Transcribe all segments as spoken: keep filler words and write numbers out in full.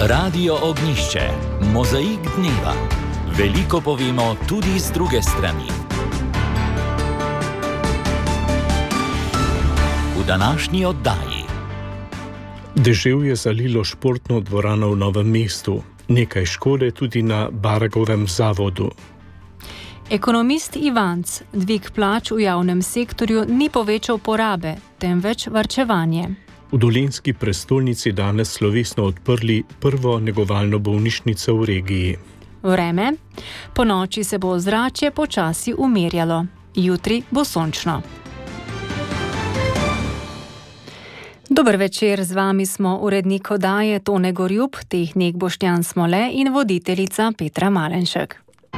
Radio Ognjišče, mozaik dneva. Veliko povemo tudi z druge strani. V današnji oddaji. Deževje zalilo športno dvorano v Novem mestu. Nekaj škode tudi na Baragovem zavodu. Ekonomist Ivanc, dvig plač v javnem sektorju ni povečal porabe, temveč varčevanje. V dolenjski prestolnici danes slovesno odprli prvo negovalno bolnišnico v regiji. Vreme. Po noči se bo ozračje počasi umirjalo. Jutri bo sončno. Dober večer, z vami smo urednik oddaje Tone Gorjup, tehnik Boštjan Smole in voditeljica Petra Malenšek.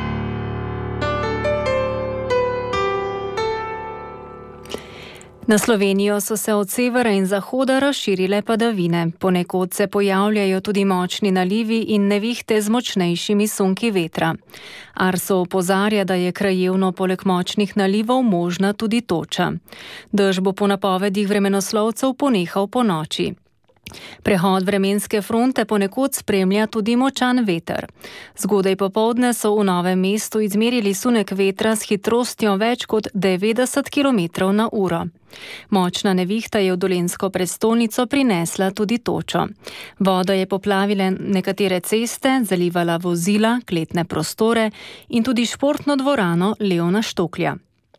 Na Slovenijo so se od severa in zahoda razširile padavine. Ponekod se pojavljajo tudi močni nalivi in nevihte z močnejšimi sunki vetra. Arso opozarja, da je krajevno poleg močnih nalivov možna tudi toča. Dež bo po napovedih vremenoslovcev ponehal po noči. Prehod vremenske fronte ponekod spremlja tudi močan veter. Zgodaj popoldne so v Novem mestu izmerili sunek vetra s hitrostjo več kot devetdeset kilometrov na uro. Močna nevihta je v dolenjsko prestolnico prinesla tudi točo. Voda je poplavila nekatere ceste, zalivala vozila, kletne prostore in tudi športno dvorano Leona Štoklja.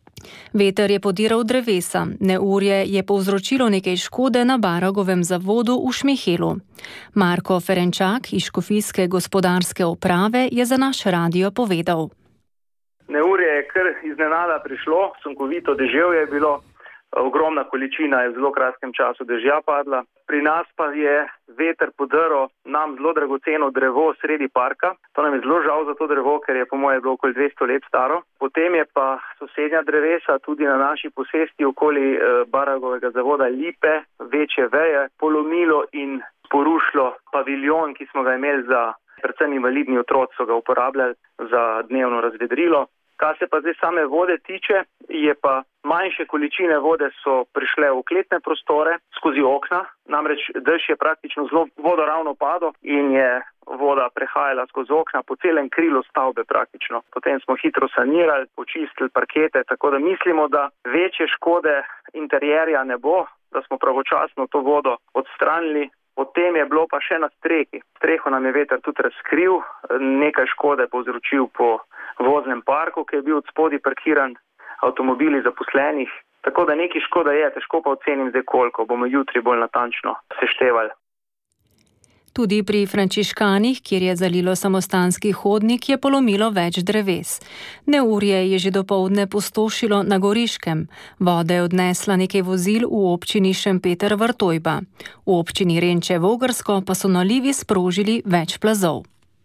Veter je podiral drevesa, neurje je povzročilo nekaj škode na Baragovem zavodu v Šmihelu. Marko Ferenčak iz Škofijske gospodarske uprave je za naš radio povedal. Neurje je kar iznenada prišlo, sunkovito deževje je bilo, ogromna količina je v zelo kratkem času dežja padla. Pri nas pa je veter podrl nam zelo dragoceno drevo sredi parka. To nam je zelo žal za to drevo, ker je po moje bilo okoli dvesto let staro. Potem je pa sosednja drevesa tudi na naši posesti okoli eh, Baragovega zavoda lipe, večje veje, polomilo in porušilo paviljon, ki smo ga imeli za predvsem invalidni otroci, so ga uporabljali za dnevno razvedrilo. Kar se pa zdaj same vode tiče, je pa manjše količine vode so prišle v kletne prostore skozi okna, namreč dež je praktično zelo vodoravno padel in je voda prehajala skozi okna po celem krilu stavbe praktično. Potem smo hitro sanirali, počistili parkete, tako da mislimo, da večje škode interjerja ne bo, da smo pravočasno to vodo odstranili. Potem je bilo pa še na strehi. Streho nam je veter tudi razkril, nekaj škode povzročil po voznem parku, ki je bil od spodaj parkiran, avtomobili zaposlenih. Tako da nekaj škoda je, težko pa ocenim zdaj koliko, bomo jutri bolj natančno seštevali. Tudi pri Frančiškanih, kjer je zalilo samostanski hodnik, je polomilo več dreves. Neurje je že dopoldne pustošilo na Goriškem. Voda je odnesla nekaj vozil v občini Šempeter-Vrtojba. V občini Renče-Vogrsko pa so nalivi sprožili več plazov.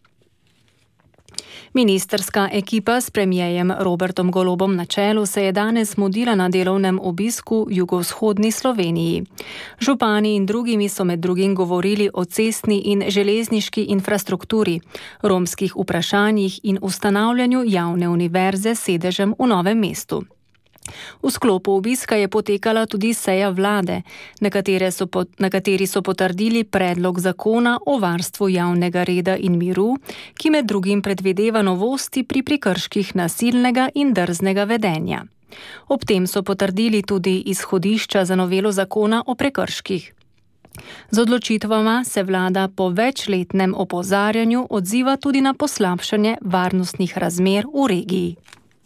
Ministrska ekipa s premierjem Robertom Golobom na čelu se je danes mudila na delovnem obisku v jugovzhodni Sloveniji. Župani in drugimi so med drugim govorili o cestni in železniški infrastrukturi, romskih vprašanjih in ustanavljanju javne univerze s sedežem v Novem mestu. V sklopu obiska je potekala tudi seja vlade, na, so pot, na kateri so potrdili predlog zakona o varstvu javnega reda in miru, ki med drugim predvideva novosti pri prekrških nasilnega in drznega vedenja. Ob tem so potrdili tudi izhodišča za novelo zakona o prekrških. Z odločitvama se vlada po večletnem opozarjanju odziva tudi na poslabšanje varnostnih razmer v regiji.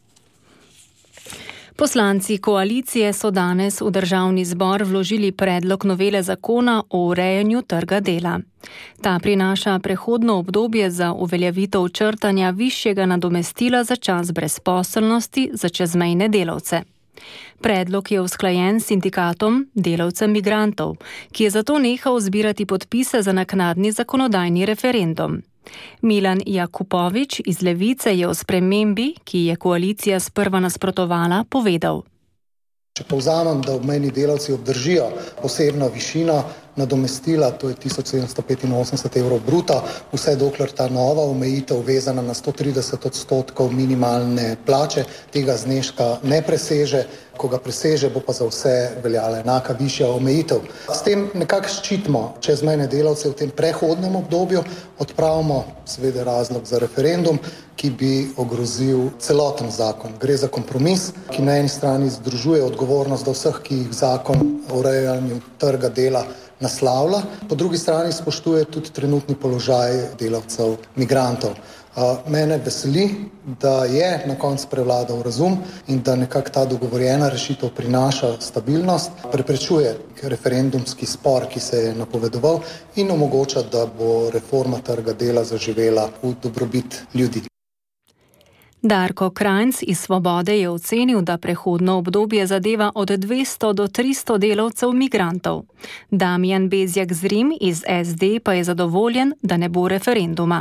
Poslanci koalicije so danes v državni zbor vložili predlog novele zakona o urejanju trga dela. Ta prinaša prehodno obdobje za uveljavitev črtanja višjega nadomestila za čas brezposelnosti za čezmejne delavce. Predlog je usklajen s sindikatom delavcev migrantov, ki je zato nehal zbirati podpise za naknadni zakonodajni referendum. Milan Jakupovič iz Levice je o spremembi, ki je koalicija sprva nasprotovala, povedal. Če povzamem, da obmejni delavci obdržijo posebno višino nadomestila, to je tisoč sedemsto petinosemdeset evrov bruto, vse dokler ta nova omejitev vezana na sto trideset odstotkov minimalne plače tega zneska ne preseže. Ko ga preseže, bo pa za vse veljala enaka višja omejitev. S tem nekako ščitimo čezmejne delavce v tem prehodnem obdobju, odpravimo seveda razlog za referendum, ki bi ogrozil celoten zakon. Gre za kompromis, ki na eni strani združuje odgovornost do vseh, ki jih zakon o urejanju trga dela naslavlja, po drugi strani spoštuje tudi trenutni položaj delavcev migrantov. Mene veseli, da je na koncu prevladal razum in da nekako ta dogovorjena rešitev prinaša stabilnost, preprečuje referendumski spor, ki se je napovedoval, in omogoča, da bo reforma trga dela zaživela v dobrobit ljudi. Darko Krajnc iz Svobode je ocenil, da prehodno obdobje zadeva od dvesto do tristo delavcev migrantov. Damjan Bezjak Zrim iz es de pa je zadovoljen, da ne bo referenduma.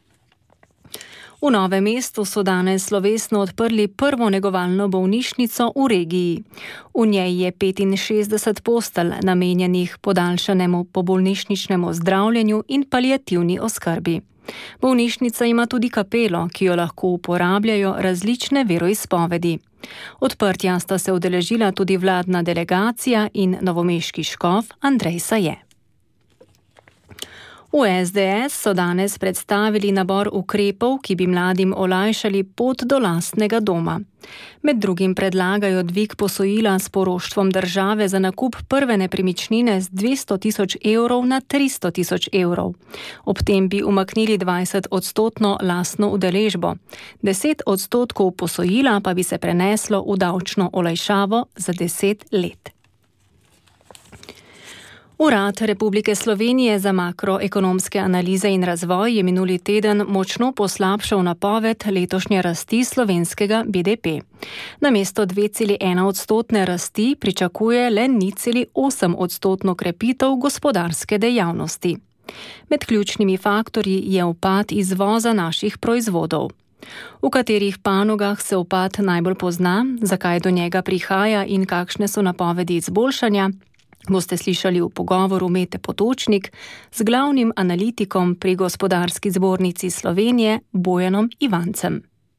V Novem mestu so danes slovesno odprli prvo negovalno bolnišnico v regiji. V njej je petinšestdeset postelj namenjenih podaljšanemu pobolnišničnemu zdravljenju in paliativni oskrbi. Bolnišnica ima tudi kapelo, ki jo lahko uporabljajo različne veroizpovedi. Odprtja sta se udeležila tudi vladna delegacija in novomeški škof Andrej Saje. V es de es so danes predstavili nabor ukrepov, ki bi mladim olajšali pot do lastnega doma. Med drugim predlagajo dvig posojila s poroštvom države za nakup prve nepremičnine z dvesto tisoč evrov na tristo tisoč evrov. Ob tem bi umaknili dvajset odstotno lastno udeležbo. deset odstotkov posojila pa bi se preneslo v davčno olajšavo za deset let. Urad Republike Slovenije za makroekonomske analize in razvoj je minuli teden močno poslabšal napoved letošnje rasti slovenskega be de pe. Namesto dve celi ena odstotne rasti pričakuje le nič cela osem odstotno krepitev gospodarske dejavnosti. Med ključnimi faktorji je upad izvoza naših proizvodov. V katerih panogah se upad najbolj pozna, zakaj do njega prihaja in kakšne so napovedi izboljšanja, boste slišali v pogovoru Mete Potočnik z glavnim analitikom pri Gospodarski zbornici Slovenije Bojanom Ivancem.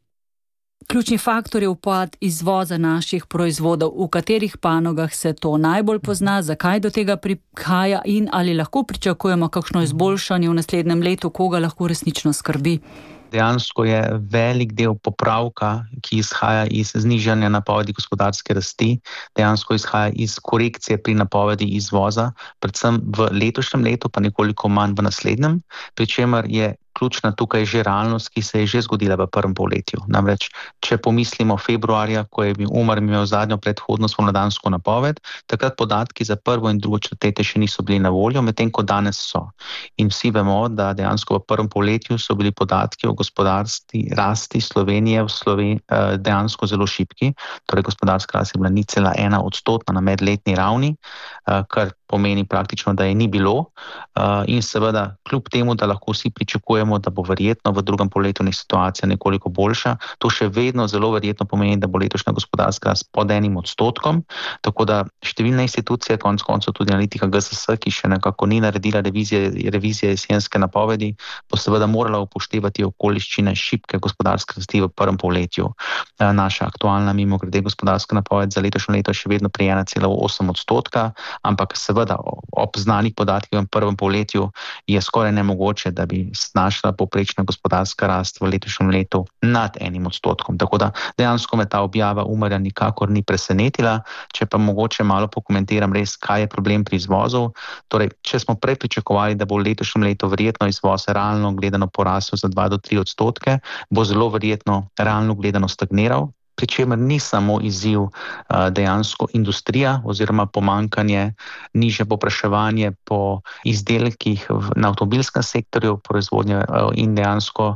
Ključni faktor je upad izvoza naših proizvodov. V katerih panogah se to najbolj pozna, zakaj do tega prihaja in ali lahko pričakujemo kakšno izboljšanje v naslednjem letu, koga lahko resnično skrbi? Dejansko je velik del popravka, ki izhaja iz znižanja napovedi gospodarske rasti, dejansko izhaja iz korekcije pri napovedi izvoza, predvsem v letošnjem letu, pa nekoliko manj v naslednjem, pri čemer je ključna tukaj že realnost, ki se je že zgodila v prvem polletju. Namreč, če pomislimo februarja, ko je bil Umar imel zadnjo predhodno spomladansko napoved, takrat podatki za prvo in drugo četrtletje še niso bili na voljo, medtem ko danes so. In vsi vemo, da dejansko v prvem polletju so bili podatki o gospodarski rasti Slovenije v Sloveniji dejansko zelo šibki, torej gospodarska rast je bila nič cela ena odstotna na medletni ravni, kar pomeni praktično, da je ni bilo in seveda kljub temu, da lahko vsi pričakujemo, da bo verjetno v drugem polletju situacija nekoliko boljša, to še vedno zelo verjetno pomeni, da bo letošnja gospodarska rast pod enim odstotkom, tako da številne institucije, konec koncev tudi analitika ge es es, ki še nekako ni naredila revizije, revizije jesenske napovedi, bo seveda morala upoštevati okoliščine šibke gospodarske rasti v prvem polletju. Naša aktualna mimogrede gospodarska napoved za letošnje leto je še vedno pri ena cela osem odstotka, ampak seveda ob znanih podatkih v prvem polletju je skoraj nemogoče, da bi znašla povprečna gospodarska rast v letošnjem letu nad enim odstotkom. Tako da dejansko me ta objava Umarja nikakor ni presenetila. Če pa mogoče malo pokomentiram res, kaj je problem pri izvozu. Torej, če smo prej pričakovali, da bo v letošnjem letu verjetno izvoz realno gledano porasel za dva do tri odstotke, bo zelo verjetno realno gledano stagniral. Pri čemer ni samo izziv dejansko industrija oziroma pomankanje, nižje povpraševanje po izdelkih na avtomobilskem sektorju proizvodnje in dejansko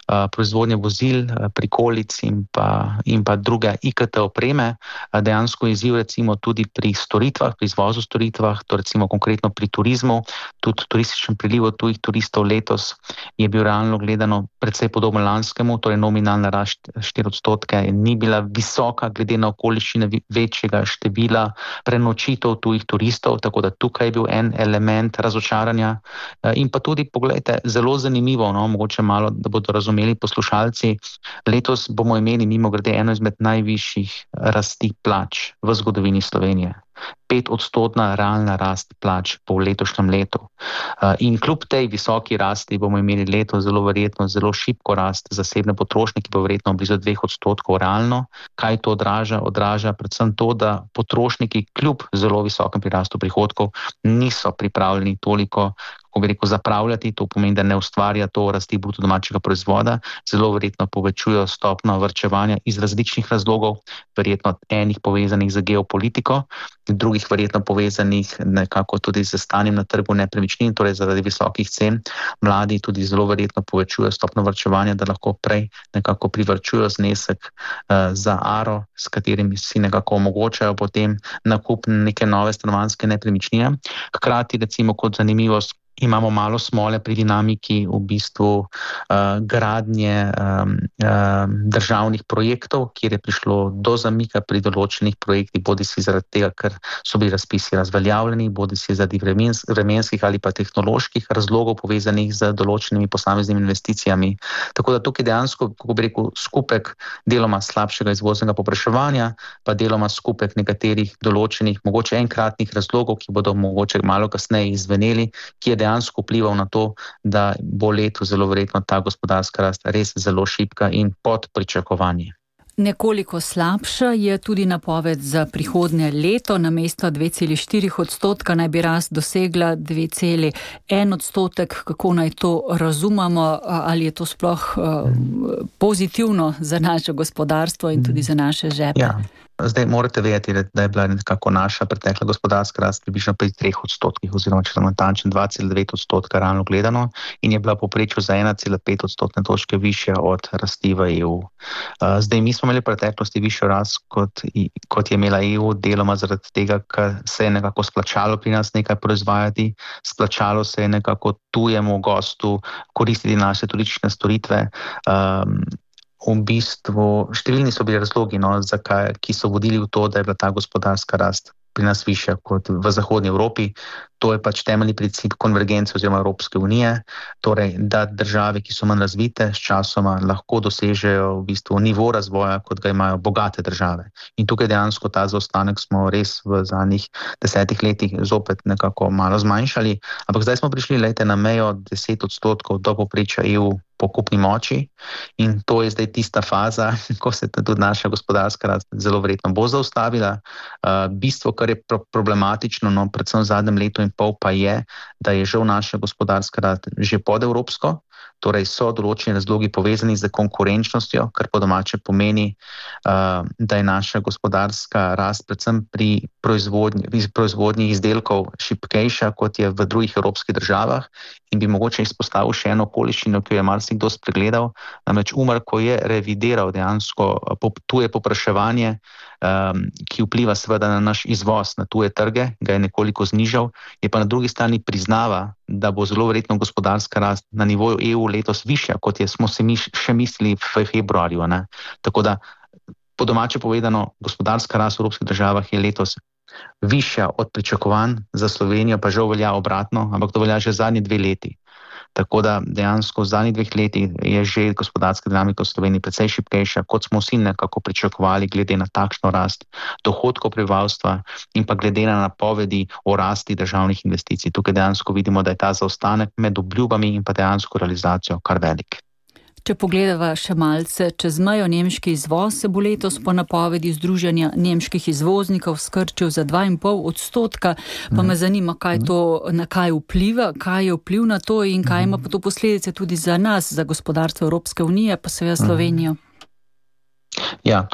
proizvodnje vozil, prikolic in pa, in pa druge I K T opreme. Dejansko izziv recimo tudi pri storitvah, pri izvozu storitvah, to recimo konkretno pri turizmu, tudi turističnem prilivu tujih turistov letos je bil realno gledano precej podoben lanskemu, torej nominalna rast štiri odstotke ni bila visoka glede na okoliščine večjega števila prenočitev tujih turistov, tako da tukaj je bil en element razočaranja. In pa tudi, pogledajte, zelo zanimivo, no, mogoče malo, da bodo razumeli poslušalci, letos bomo imeli mimogrede eno izmed najvišjih rasti plač v zgodovini Slovenije. Pet odstotna realna rast plač po letošnjem letu. In kljub tej visoki rasti bomo imeli leto zelo verjetno zelo šibko rast zasebne potrošnje, ki bo verjetno blizu dveh odstotkov realno. Kaj to odraža? Odraža predvsem to, da potrošniki kljub zelo visokem prirastu prihodkov niso pripravljeni toliko, kako bi rekel, zapravljati, to pomeni, da ne ustvarja to rasti bruto domačega proizvoda, zelo verjetno povečujo stopnjo varčevanja iz različnih razlogov, verjetno enih povezanih z geopolitiko, drugih verjetno povezanih nekako tudi z stanjem na trgu nepremičnin, torej zaradi visokih cen. Mladi tudi zelo verjetno povečujo stopnjo varčevanja, da lahko prej nekako privarčujo znesek uh, za aro, s katerim si nekako omogočajo potem nakup neke nove stanovanjske nepremičnine. Hkrati recimo kot zanimivost imamo malo smole pri dinamiki v bistvu uh, gradnje um, um, državnih projektov, kjer je prišlo do zamika pri določenih projektih, bodi si zaradi tega, ker so bili razpisi razveljavljeni, bodi si zaradi vremens, vremenskih ali pa tehnoloških razlogov povezanih z določenimi posameznimi investicijami. Tako da tukaj dejansko, kako bi rekel, skupek deloma slabšega izvoznega povpraševanja, pa deloma skupek nekaterih določenih, mogoče enkratnih razlogov, ki bodo mogoče malo kasneje izveneli, ki je dejansko vplival na to, da bo leto zelo verjetno ta gospodarska rast res zelo šibka in pod pričakovanje. Nekoliko slabša je tudi napoved za prihodnje leto. Namesto dve celi štiri odstotka naj bi rast dosegla dve celi en odstotek. Kako naj to razumemo? Ali je to sploh uh, pozitivno za naše gospodarstvo in tudi za naše žepe? Ja. Zdaj morate vedeti, da je bila nekako naša pretekla gospodarska rast približno pri treh odstotkih oziroma če sem natančen dva cela devet odstotka realno gledano in je bila povprečju za ena cela pet odstotne točke višja od rasti v E U. Zdaj mi smo imeli v preteklosti višjo rast kot, kot je imela E U, deloma zaradi tega, ker se je nekako splačalo pri nas nekaj proizvajati, splačalo se je nekako tujemu gostu koristiti naše turistične storitve. Um, V bistvu številni so bili razlogi, no, zakaj, ki so vodili v to, da je bila ta gospodarska rast pri nas višja kot v zahodni Evropi. To je pač temeljni princip konvergence oziroma Evropske unije, torej da države, ki so manj razvite, s časoma lahko dosežejo v bistvu nivo razvoja, kot ga imajo bogate države. In tukaj dejansko ta zaostanek smo res v zadnjih desetih letih zopet nekako malo zmanjšali, ampak zdaj smo prišli lejte na mejo deset odstotkov do povprečja E U po kupni moči in to je zdaj tista faza, ko se tudi naša gospodarska rast zelo verjetno bo zaustavila. Uh, bistvo, kar je pro- problematično, no, predvsem v zadnjem letu in pol pa je, da je žal naša gospodarska rast že podevropsko, torej so določeni razlogi povezani z konkurenčnostjo, kar po domače pomeni, uh, da je naša gospodarska rast predvsem pri proizvodnji, proizvodnji izdelkov šibkejša, kot je v drugih evropskih državah in bi mogoče izpostavil še eno okoliščino, ki jo je marsikdo spregledal, namreč Umar, ko je revidiral dejansko tuje povpraševanje, um, ki vpliva seveda na naš izvoz, na tuje trge, ga je nekoliko znižal, je pa na drugi strani priznava, da bo zelo verjetno gospodarska rast na nivoju E U letos višja, kot je smo se mi še mislili v februarju. Ne? Tako da, po domače povedano, gospodarska rast v evropskih državah je letos višja od pričakovanj, za Slovenijo pa žal velja obratno, ampak to velja že zadnji dve leti. Tako da dejansko v zadnjih dveh letih je že gospodarska dinamika v Sloveniji precej šibkejša, kot smo vsi nekako pričakovali glede na takšno rast dohodkov prebivalstva in pa glede na napovedi o rasti državnih investicij. Tukaj dejansko vidimo, da je ta zaostanek med obljubami in pa dejansko realizacijo kar velik. Če pogledava še malce čez mejo, nemški izvoz se bo letos po napovedi Združenja nemških izvoznikov skrčil za dva in pol odstotka, pa me zanima, kaj to, na kaj vpliva, kaj je vpliv na to in kaj ima pa to posledice tudi za nas, za gospodarstvo Evropske unije, pa seveda Slovenijo. Ja, torej,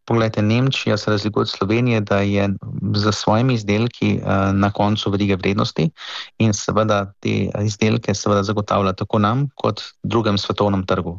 Poglejte, Nemčija se razlikuje od Slovenije, da je za svojimi izdelki na koncu verige vrednosti in seveda te izdelke seveda zagotavlja tako nam kot drugem svetovnem trgu.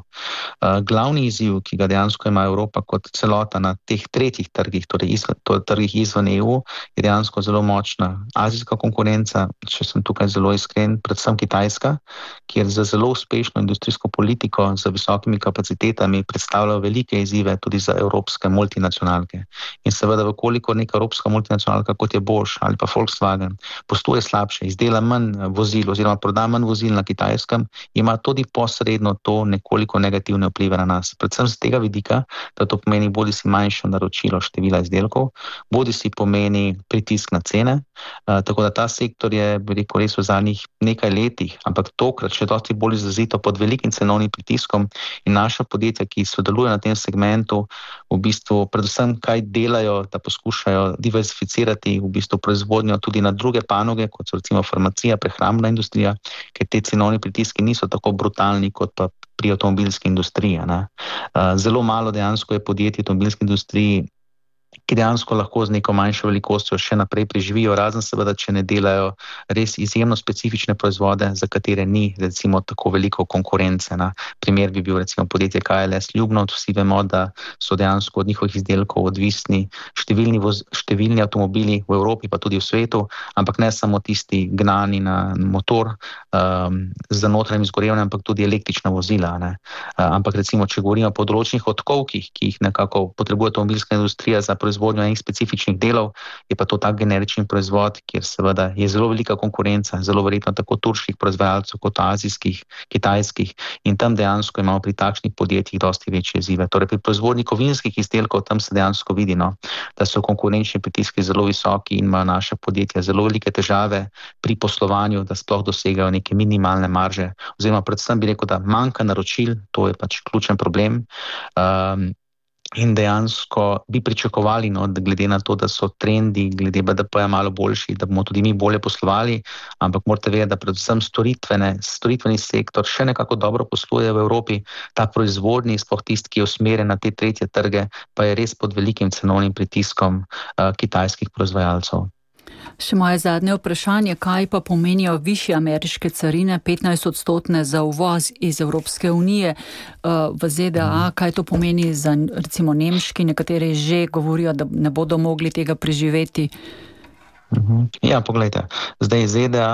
Glavni izziv, ki ga dejansko ima Evropa kot celota na teh tretjih trgih, torej izven, to trgih izven E U, je dejansko zelo močna azijska konkurenca, če sem tukaj zelo iskren, predvsem Kitajska, kjer za zelo uspešno industrijsko politiko z visokimi kapacitetami predstavljajo velike izzive tudi za evropske multinacionalke. In seveda, vkolikor neka evropska multinacionalka, kot je Bosch ali pa Volkswagen, posluje slabše, izdela manj vozil oziroma proda manj vozil na Kitajskem, ima tudi posredno to nekoliko negativne vplive na nas. Predvsem z tega vidika, da to pomeni bodi si manjše naročilo števila izdelkov, bodi si pomeni pritisk na cene, uh, tako da ta sektor je, bi rekel, res v zadnjih nekaj letih, ampak tokrat še dosti bolj izrazito pod velikim cenovnim pritiskom in naša podjetja, ki sodelujejo na tem segmentu, v bistvu predvsem kaj delajo, da poskušajo diversificirati v bistvu proizvodnjo tudi na druge panoge, kot so recimo farmacija, prehrambna industrija, ker te cenovni pritiski niso tako brutalni kot pa pri avtomobilski industriji. Ne. Zelo malo dejansko je podjetij v avtomobilski industriji, ki dejansko lahko z neko manjšo velikostjo še naprej preživijo, razen seveda, če ne delajo res izjemno specifične proizvode, za katere ni recimo tako veliko konkurence. Na primer bi bil recimo podjetje K L S Ljubno, vsi vemo, da so dejansko od njihovih izdelkov odvisni številni, voz, številni avtomobili v Evropi, pa tudi v svetu, ampak ne samo tisti gnani na motor um, z notranjim izgorevanjem, ampak tudi električna vozila. Ne. Uh, ampak recimo, če govorimo o področnih odkovkih, ki jih nekako potrebuje avtomobilska industrija za proizvodnjo enih specifičnih delov, je pa to tak generični proizvod, kjer seveda je zelo velika konkurenca, zelo verjetno tako turških proizvajalcev kot azijskih, kitajskih, in tam dejansko imamo pri takšnih podjetjih dosti večje izzive. Torej pri proizvodnji kovinskih izdelkov tam se dejansko vidi, no, da so konkurenčni pritiski zelo visoki in imajo naše podjetja zelo velike težave pri poslovanju, da sploh dosegajo neke minimalne marže, oziroma predvsem bi rekel, da manjka naročil, to je pač ključen problem. Um, In dejansko bi pričakovali, no, da glede na to, da so trendi glede B D P-ja malo boljši, da bomo tudi mi bolje poslovali, ampak morate vedeti, da predvsem storitvene, storitveni sektor še nekako dobro posluje v Evropi, ta proizvodni, sploh tisti, ki je usmerjen na te tretje trge, pa je res pod velikim cenovnim pritiskom uh, kitajskih proizvajalcev. Še moje zadnje vprašanje, kaj pa pomenijo višje ameriške carine, petnajst odstotne za uvoz iz Evropske unije v Z D A, kaj to pomeni za recimo nemški, nekateri že govorijo, da ne bodo mogli tega preživeti? Ja, poglejte, zdaj Z D A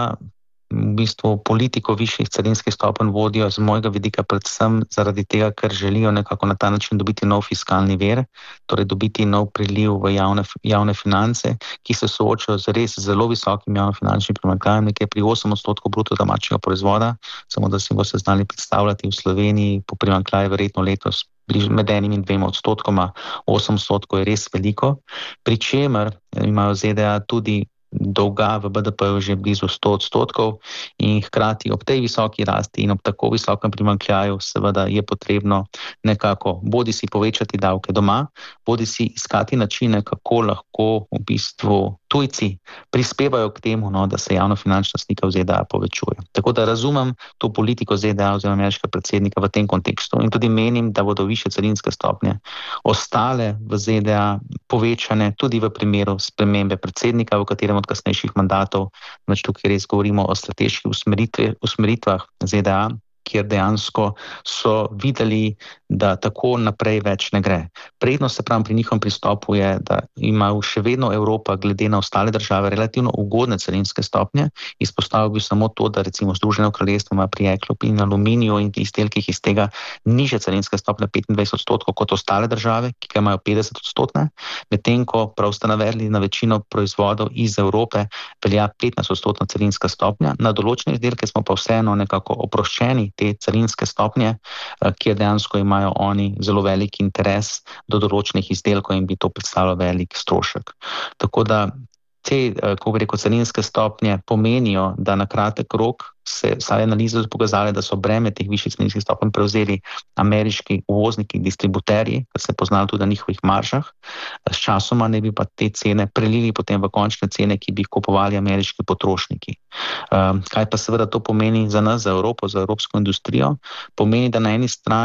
v bistvu politiko višjih carinskih stopenj vodijo z mojega vidika predvsem zaradi tega, ker želijo nekako na ta način dobiti nov fiskalni vir, torej dobiti nov priliv v javne, javne finance, ki se soočajo z res zelo visokim javnofinančnim primanjkljajem, nekaj pri osem odstotkov bruto domačega proizvoda, samo da si boste znali predstavljati v Sloveniji po primanjkljaju verjetno letos med enim in dvema odstotkoma, osem odstotkov je res veliko, pri čemer imajo Z D A tudi dolga v B D P-ju že blizu sto odstotkov in hkrati ob tej visoki rasti in ob tako visokem primanjkljaju seveda je potrebno nekako bodi si povečati davke doma, bodi si iskati načine, kako lahko v bistvu tujci prispevajo k temu, no, da se javnofinančna slika v Z D A povečuje. Tako da razumem to politiko Z D A oziroma ameriškega predsednika v tem kontekstu in tudi menim, da bodo višje carinske stopnje ostale v Z D A povečane tudi v primeru spremembe predsednika, v katerem od kasnejših mandatov, več tukaj res govorimo o strateških usmeritvah Z D A, kjer dejansko so videli, da tako naprej več ne gre. Prednost se pravi pri njihovem pristopu je, da ima še vedno Evropa glede na ostale države relativno ugodne carinske stopnje. Izpostavil bi samo to, da recimo Združeno kraljestvo ima pri jeklu in aluminiju in izdelkih iz tega nižje carinske stopnje petindvajset odstotkov kot ostale države, ki imajo petdeset odstotne, medtem ko prav ste navedli na večino proizvodov iz Evrope velja petnajst odstotna carinska stopnja. Na določene izdelke smo pa vseeno nekako oproščeni te carinske stopnje, kjer dejansko imajo oni zelo velik interes do določenih izdelkov in bi to predstavljalo velik strošek. Tako da te, kako bi rekel, carinske stopnje pomenijo, da na kratek rok se vsaj analize so pokazale, da so breme teh višjih carinskih stopenj prevzeli ameriški uvozniki, distributerji, ki se poznali tudi na njihovih maržah. S časoma ne bi pa te cene prelili potem v končne cene, ki bi jih kupovali ameriški potrošniki. Kaj pa seveda to pomeni za nas, za Evropo, za evropsko industrijo? Pomeni, da na eni strani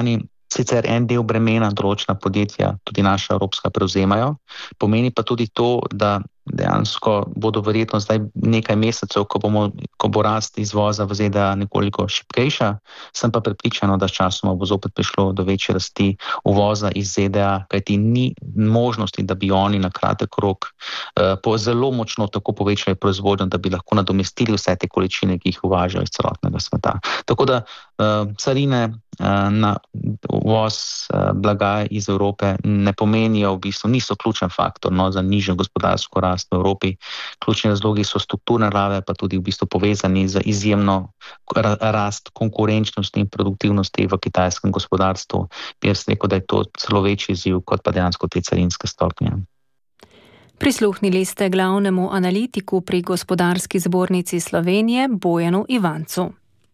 sicer en del bremena določena podjetja, tudi naša evropska, prevzemajo. Pomeni pa tudi to, da dejansko bodo verjetno zdaj nekaj mesecev, ko, bomo, ko bo rast izvoza v Z D A nekoliko šibkejša, sem pa prepričana, da s časoma bo zopet prišlo do večje rasti uvoza iz Z D A, kajti ni možnosti, da bi oni na kratek rok uh, po zelo močno tako povečali proizvodnjo, da bi lahko nadomestili vse te količine, ki jih uvažajo iz celotnega sveta. Tako da uh, carine uh, na uvoz uh, blaga iz Evrope ne pomenijo, v bistvu niso ključen faktor no, za nižjo gospodarsko rast v Evropi. Ključni razlogi so strukturne narave, pa tudi v bistvu povezani z izjemno rast konkurenčnosti in produktivnosti v kitajskem gospodarstvu. Jaz rekel, da je to celo večji izziv kot pa dejansko te carinske stopnje. Prisluhnili ste glavnemu analitiku pri Gospodarski zbornici Slovenije Bojanu Ivancu.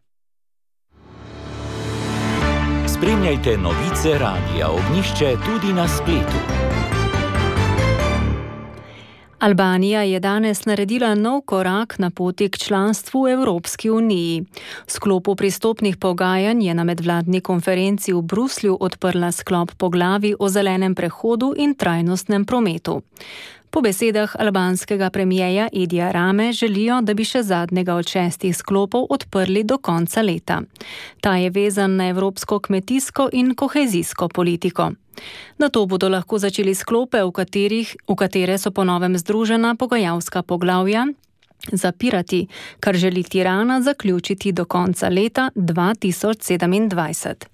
Spremljajte novice Radia Ognjišče tudi na spletu. Albanija je danes naredila nov korak na poti k članstvu v Evropski uniji. V sklopu pristopnih pogajanj je na medvladni konferenci v Bruslju odprla sklop poglavij o zelenem prehodu in trajnostnem prometu. Po besedah albanskega premijeja Edija Rame želijo, da bi še zadnjega od šestih sklopov odprli do konca leta. Ta je vezan na evropsko kmetijsko in kohezijsko politiko. Nato bodo lahko začeli sklope, v, katerih, v katere so po novem združena pogajalska poglavja, zapirati, kar želi Tirana zaključiti do konca leta dva tisoč sedemindvajset.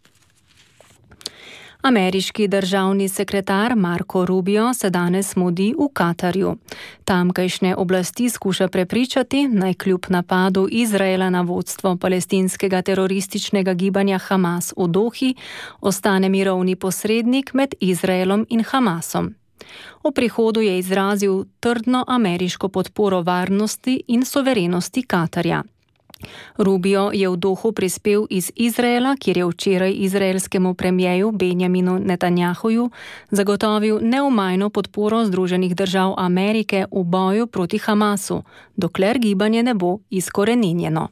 Ameriški državni sekretar Marco Rubio se danes mudi v Katarju. Tamkajšnje oblasti skuša prepričati, naj kljub napadu Izraela na vodstvo palestinskega terorističnega gibanja Hamas v Dohi ostane mirovni posrednik med Izraelom in Hamasom. O prihodu je izrazil trdno ameriško podporo varnosti in suverenosti Katarja. Rubio je v Dohu prispel iz Izraela, kjer je včeraj izraelskemu premijeju Benjaminu Netanjahuju zagotovil neomajno podporo Združenih držav Amerike v boju proti Hamasu, dokler gibanje ne bo izkoreninjeno.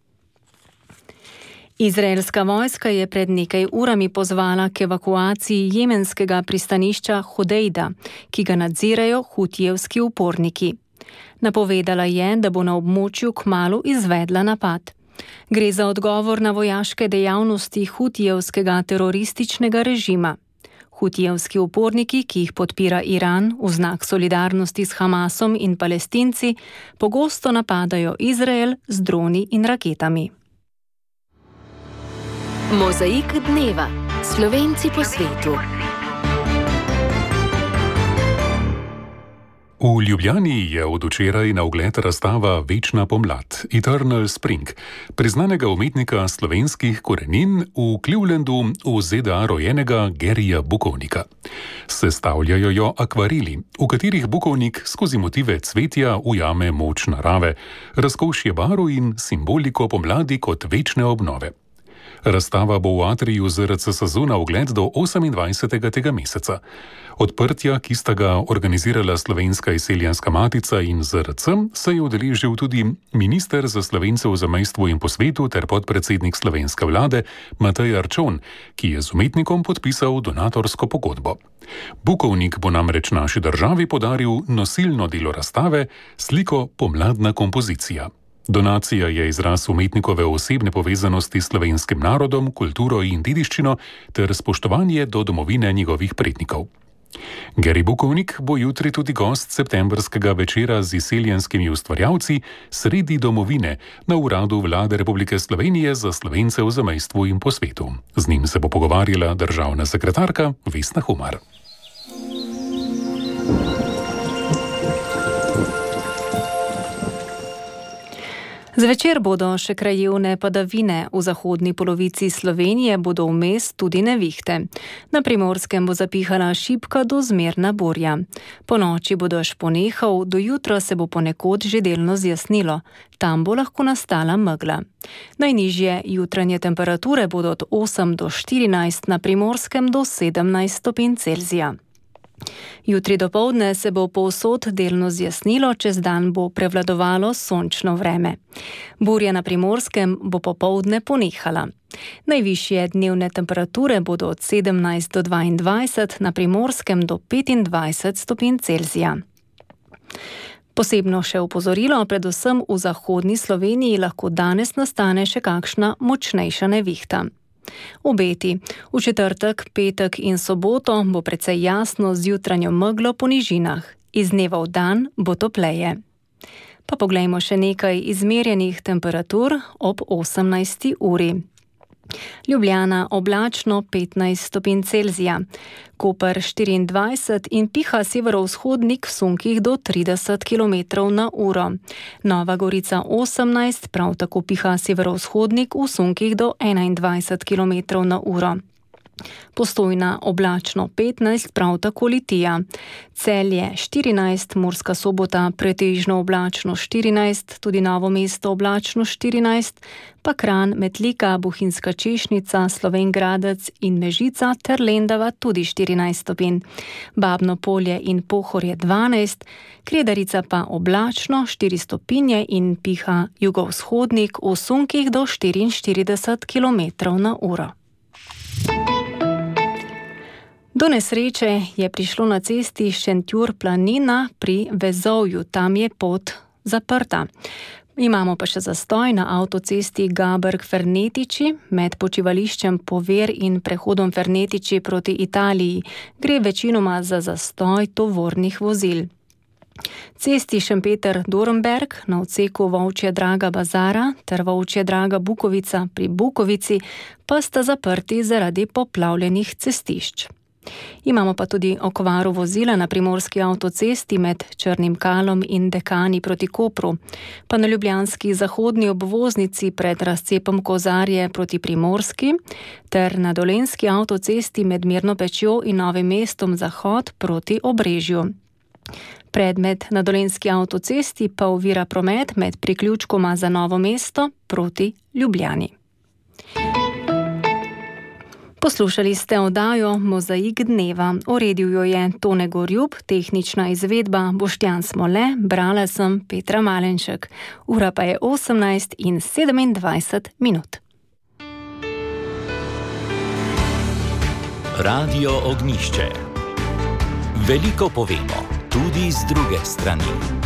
Izraelska vojska je pred nekaj urami pozvala k evakuaciji jemenskega pristanišča Hodejda, ki ga nadzirajo hutijevski uporniki. Napovedala je, da bo na območju kmalu izvedla napad. Gre za odgovor na vojaške dejavnosti hutijevskega terorističnega režima. Hutijevski uporniki, ki jih podpira Iran v znak solidarnosti s Hamasom in Palestinci, pogosto napadajo Izrael z droni in raketami. Mozaik dneva. Slovenci po svetu. V Ljubljani je od včeraj na ogled razstava Večna pomlad, Eternal Spring, priznanega umetnika slovenskih korenin v Clevelandu v Z D A rojenega Garyja Bukovnika. Sestavljajo jo akvareli, v katerih Bukovnik skozi motive cvetja ujame moč narave, razkošje barv in simboliko pomladi kot večne obnove. Razstava bo v atriju Z R C S Z na ogled do osemindvajsetega tega meseca. Odprtja, ki sta ga organizirala Slovenska izseljenska matica in Z R C, se je udeležil tudi minister za Slovence v zamejstvu in po svetu ter podpredsednik slovenske vlade Matej Arčon, ki je z umetnikom podpisal donatorsko pogodbo. Bukovnik bo namreč naši državi podaril nosilno delo razstave, sliko Pomladna kompozicija. Donacija je izraz umetnikove osebne povezanosti s slovenskim narodom, kulturo in dediščino ter spoštovanje do domovine njegovih prednikov. Gary Bukovnik bo jutri tudi gost septembrskega večera z izseljenskimi ustvarjalci Sredi domovine na uradu Vlade Republike Slovenije za Slovence v zamejstvu in po svetu. Z njim se bo pogovarjala državna sekretarka Vesna Humar. Zvečer bodo še krajevne padavine, v zahodni polovici Slovenije bodo vmes tudi nevihte. Na Primorskem bo zapihala šibka do zmerna burja. Po noči bo dež ponehal, do jutra se bo ponekod že delno zjasnilo. Tam bo lahko nastala megla. Najnižje jutranje temperature bodo od osem do štirinajst, na Primorskem do sedemnajst stopinj Celzija. Jutri dopoldne se bo povsod delno zjasnilo, čez dan bo prevladovalo sončno vreme. Burja na Primorskem bo popoldne ponehala. Najvišje dnevne temperature bodo od sedemnajst do dvaindvajset, na Primorskem do petindvajset stopinj Celzija. Posebno še opozorilo, predvsem v zahodni Sloveniji lahko danes nastane še kakšna močnejša nevihta. Obeti. V četrtek, petek in soboto bo precej jasno z jutranjo meglo po nižinah. Iz dneva v dan bo topleje. Pa poglejmo še nekaj izmerjenih temperatur ob osemnajsti uri. Ljubljana oblačno petnajst stopinj Celzija, Koper štiriindvajset in piha severovzhodnik v sunkih do trideset kilometrov na uro. Nova Gorica osemnajst, prav tako piha severovzhodnik v sunkih do enaindvajset kilometrov na uro. Postojna oblačno petnajst, prav tako Litija. Celje štirinajst, Murska Sobota pretežno oblačno štirinajst, tudi Novo mesto oblačno štirinajst, pa Kranj, Metlika, Bohinjska Češnjica, Slovenj Gradec in Mežica ter Lendava tudi štirinajst stopinj. Babno Polje in Pohorje dvanajst, Kredarica pa oblačno štiri stopinje in piha jugovzhodnik v sunkih do štiriinštirideset kilometrov na uro. Do nesreče je prišlo na cesti Šentjur-Planina pri Vezovju, tam je pot zaprta. Imamo pa še zastoj na avtocesti Gaberg-Fernetiči med počivališčem Pover in prehodom Fernetiči proti Italiji. Gre večinoma za zastoj tovornih vozil. Cesti Šempeter-Dornberg na odseku Volčja Draga-Bazara ter Volčja Draga-Bukovica pri Bukovici pa sta zaprti zaradi poplavljenih cestišč. Imamo pa tudi okvaro vozila na primorski avtocesti med Črnim Kalom in Dekani proti Kopru, pa na ljubljanski zahodni obvoznici pred razcepom Kozarje proti Primorski ter na dolenjski avtocesti med Mirno Pečjo in Novim mestom zahod proti Obrežju. Predmet na dolenjski avtocesti pa ovira promet med priključkoma za Novo mesto proti Ljubljani. Poslušali ste oddajo Mozaik dneva. Uredil jo je Tone Gorjub, tehnična izvedba Boštjan Smole, brala sem Petra Malenšek. Ura pa je osemnajst in sedemindvajset minut. Radio Ognjišče. Veliko povemo, tudi z druge strani.